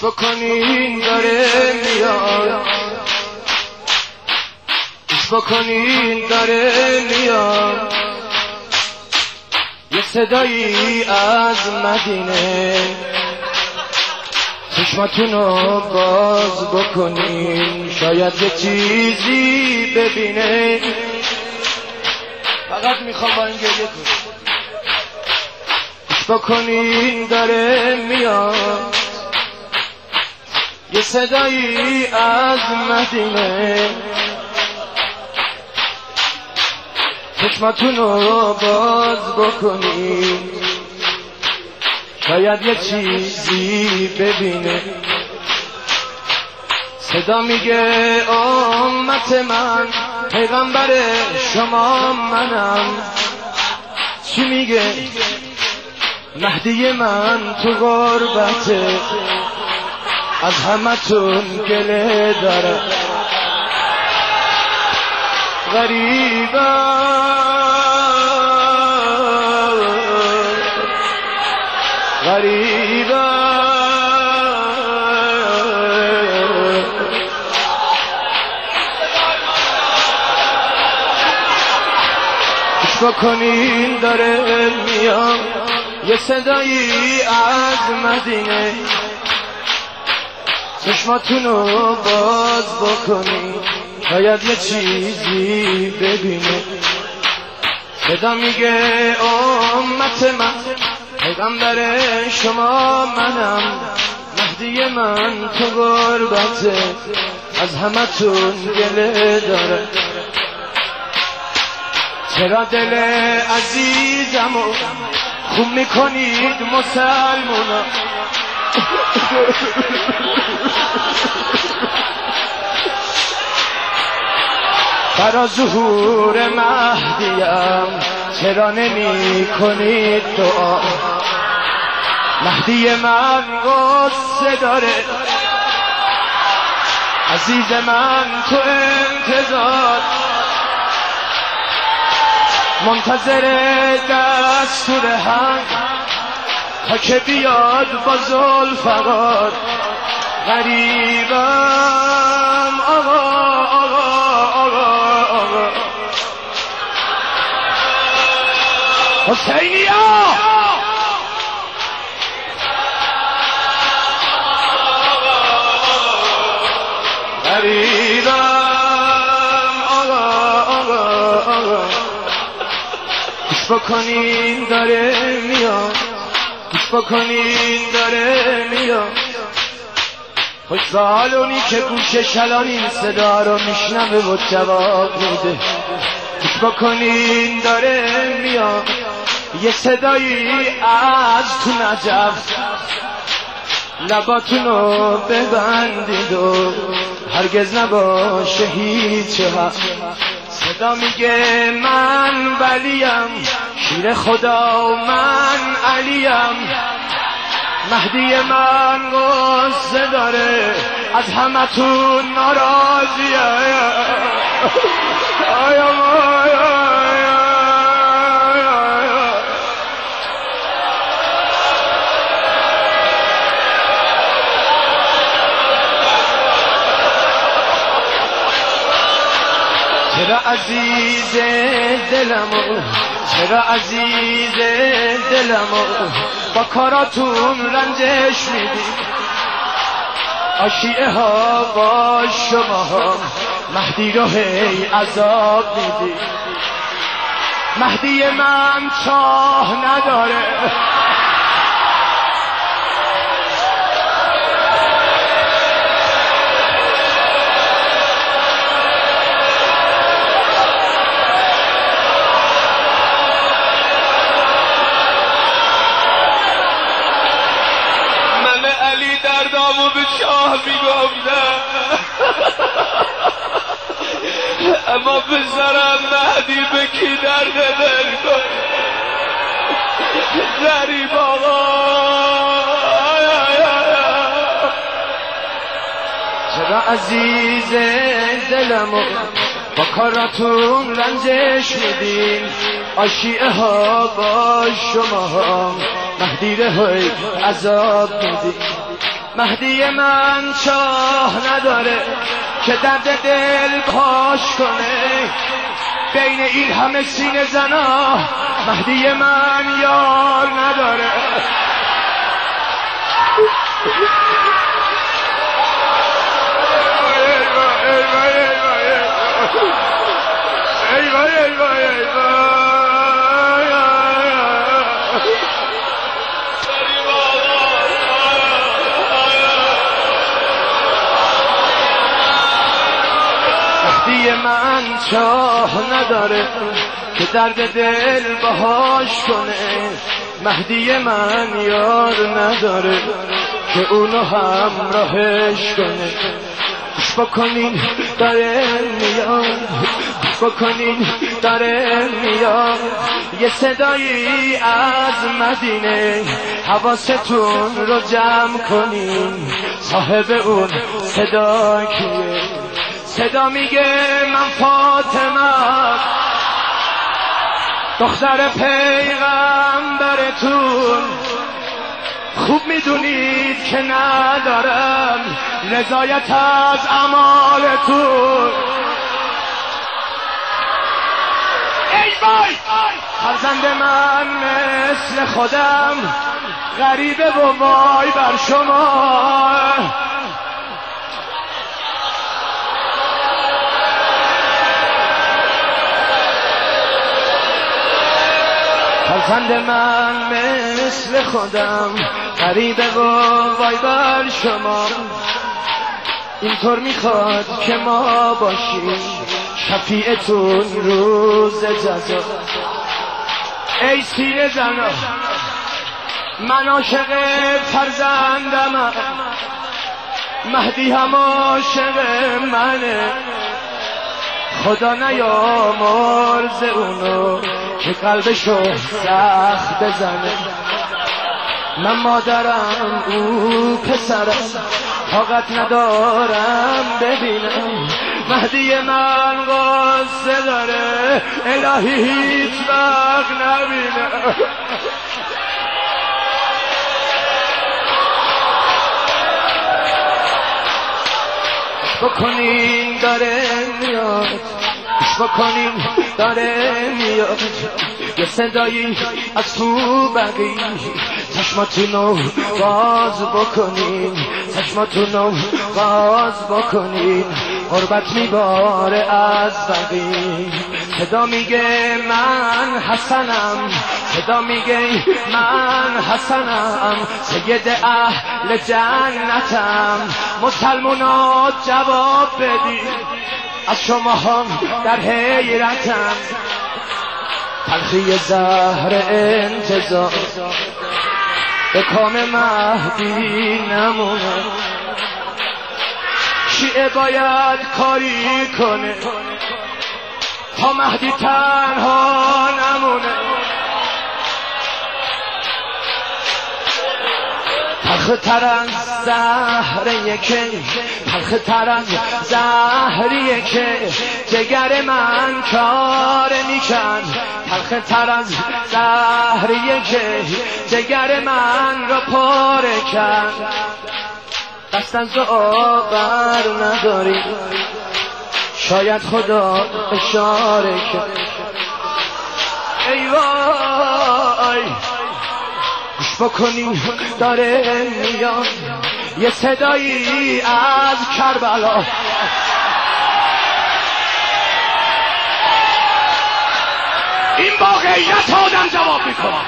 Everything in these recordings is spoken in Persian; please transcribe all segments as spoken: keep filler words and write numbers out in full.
بکنین داره میاد، گوش بکنین داره میاد، یه صدایی از مدینه، چشماتونو باز بکنین شاید یه چیزی ببینه. فقط میخوام با این گریه کنم. گوش بکنین داره میاد، یه صدایی از مدینه، چشماتونو باز بکنین شاید یه چیزی ببینه. صدا میگه امت من، پیغمبر شما منم. چی میگه؟ مهدی من تو غربته، از همتون گله داره، غریبم غریبم. گوش بکنین داره میاد، یه صدایی از مدینه، چشماتونو باز بکنین شاید یه چیزی ببینه. صدا میگه امت من، پیغمبر شما منم. مهدی من تو غربته، از همتون گله داره. چرا دل عزیزمو خون میکنید مسلمونا؟ برا ظهور مهدیم چرا نمی کنید دعا؟ مهدی من غصه داره، عزیز من تو انتظار، منتظر دستور هم تا که بیاد با ذوالفقار. غریبم آقا آقا آقا آقا حسینیا، غریبم آقا آقا آقا. گوش بکنین داره میاد، گوش بکنین داره میاد. خوشحالونی که گوش شلان این صدا رو میشنوه و جواب میده. گوش بکنین داره میاد، یه صدایی از تو نجف. لباتونو ببندید و هرگز نباشه هیچ حق. صدا میگه من ولیم، شیر خدا و من علیم. مهدی من غصه داره، از همتون ناراضیه. آیا چرا عزیز دلمو، چرا عزیز دلمو با کاراتون رنجش میدی؟ آشیعه ها با شما ها مهدی رو هی عذاب میدی. مهدی من چاه نداره، دردامو به شاه میگفتم، اما پسرم مهدی به کی درد دل کن؟ غریب آقا، چرا عزیز دلمو با کاراتون رنجش میدین؟ آشیعه ها با شما ها مهدی های عذاب میدین. مهدی من چاه نداره که درد دل پاش کنه، بین این همه سینه زنا مهدی من یار نداره. مهدی من چاه نداره که درد دل باهاش کنه، مهدی من یار نداره که اونو همراهش کنه. گوش بکنین داره میاد، گوش بکنین داره میاد، یه صدایی از مدینه، حواستون رو جمع کنین صاحب اون صدا کیه؟ صدا میگه من فاطمه دختر پیغمبرتون، خوب میدونید که ندارم رضایت از اعمالتون. ای وای فرزند من مثل خودم غریبه و وای بر شما، فرزند من مثل خودم غریبه و وای بر شما. اینطور میخواد که ما باشیم شفیعتون روز جزا. ای سینه زنا من عاشق فرزندم، مهدی هم عاشق منه، خدا نیامرز اونو که قلبشو سخت بزنه. من مادرم او پسرم، طاقت ندارم ببینم مهدی من قصه داره، الهی هیچ وقت نبینم. بکنین داره میاد، بکنین داره میاد، یه صدایی از تو بقی، چشماتونو باز بکنین، چشماتونو باز بکنین، غربت میباره از بقی. صدا میگه من حسنم، صدا میگه من حسنم، سید اهل جنتم، مسلمونا جواب بدید از شما هم در حیرتم. تلخی زهر انتظار به کام مهدی نمونه، شیعه باید کاری کنه تا مهدی تنها نمونه. تلخ تر از زهریه که، تلخ تر از زهریه که جگر من کار میکن، تلخ تر از زهریه که جگر من را پاره کن. دست از آور نداری شاید خدا اشاره کرد. ای وای گوش بکنین داره میاد، یه صدایی از کربلا، این با غیرت آدم جواب میکنه.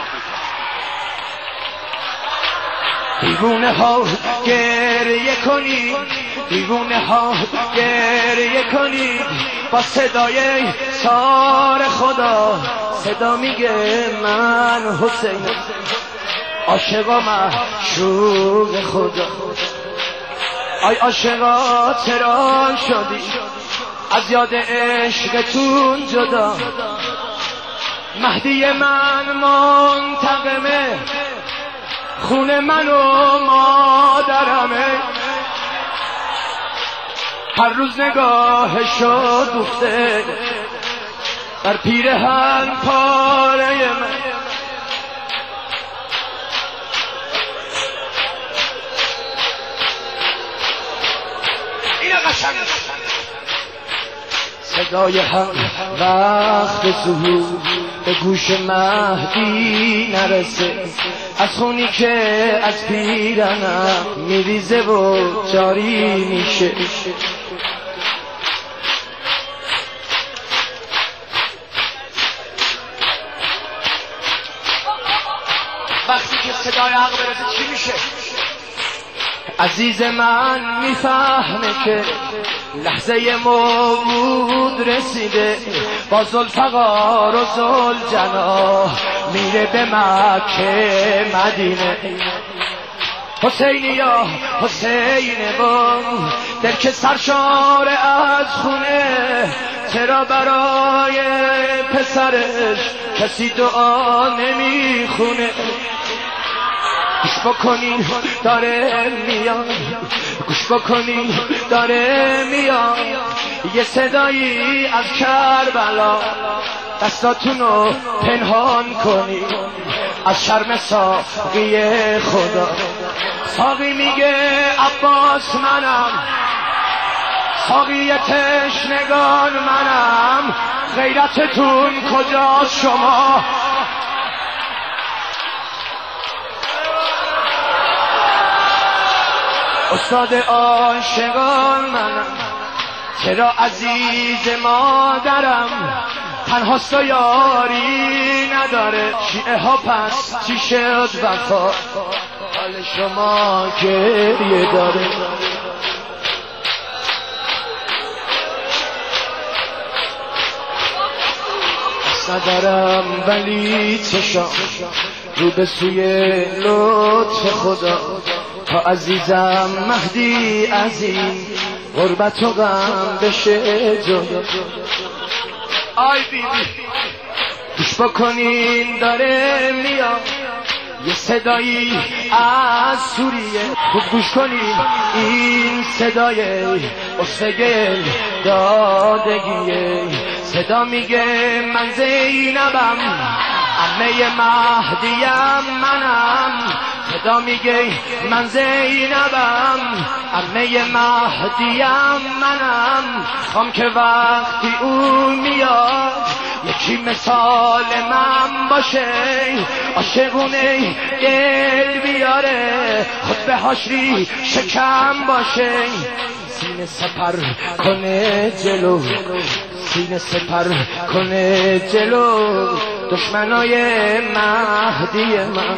دیوونه ها گریه کنید، دیوونه ها گریه کنید با صدای سار خدا. صدا میگه من حسین عاشقا معشوق خدا. آی عاشقا چرا شدی از یاد عشقتون جدا؟ مهدی من منتقمه، خون من و مادرمه، هر روز نگاهشو دوخته بر پیرهن پاره من. صدای حق وقت ظهور به گوش مهدی نرسه، از خونی که از پیرنم میریزه و جاری میشه. وقتی که صدای حق برسه چی میشه؟ عزیز من میفهمه که لحظه موعود رسیده، با ذوالفقار و ذوالجلال میره به مکه مدینه. حسینی یا حسینه با دل که سرشار از خونه، چرا برای پسرش کسی دعا نمیخونه؟ گوش بکنین داره میاد، گوش بکنین داره میاد، یه صدایی از کربلا، دستاتونو پنهان کنین از شرم ساقی خدا. ساقی میگه عباس منم، ساقی تشنگان منم، غیرتتون کجاست شما؟ استاد عاشقان منم، چرا عزیز مادرم تنهاست و یاری نداره؟ شیعه ها پس چی شد وفا؟ حال شما گریه داره. ندارم ولی چشام رو به سوی لطف خدا، تا عزیزم مهدی عزیز غربت و غم بشه جدا. آی بی بی گوش بکنین داره میاد، یه صدایی از سوریه، خوب گوش کنین این صدای استگل دادگیه. صدا میگه من زینبم، عمه مهدیم منم. صدا میگه من زینبم، عمه مهدیم منم. خوام که وقتی اون میاد یکی مثال من باشه، عاشقونه دل بیاره، خود به حشری شکم باشه. سینه سپر کنه جلو، سینه سپر کنه جلو دشمنای مهدی من.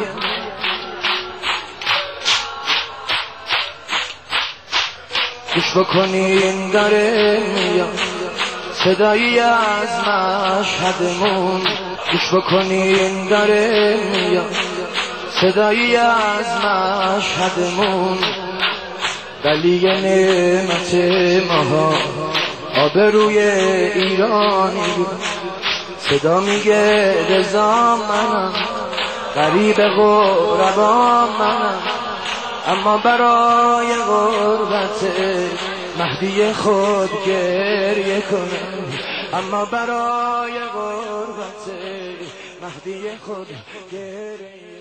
گوش بکنین داره میاد صدایی از مشهدمون، گوش بکنین داره میاد صدایی از مشهدمون. ولی نعمت ماها آبروی ایرانی، صدا میگه رضا منم، غریب غربا منم، اما برای غربت مهدی خود گریه کنم، اما برای غربت مهدی خود گریه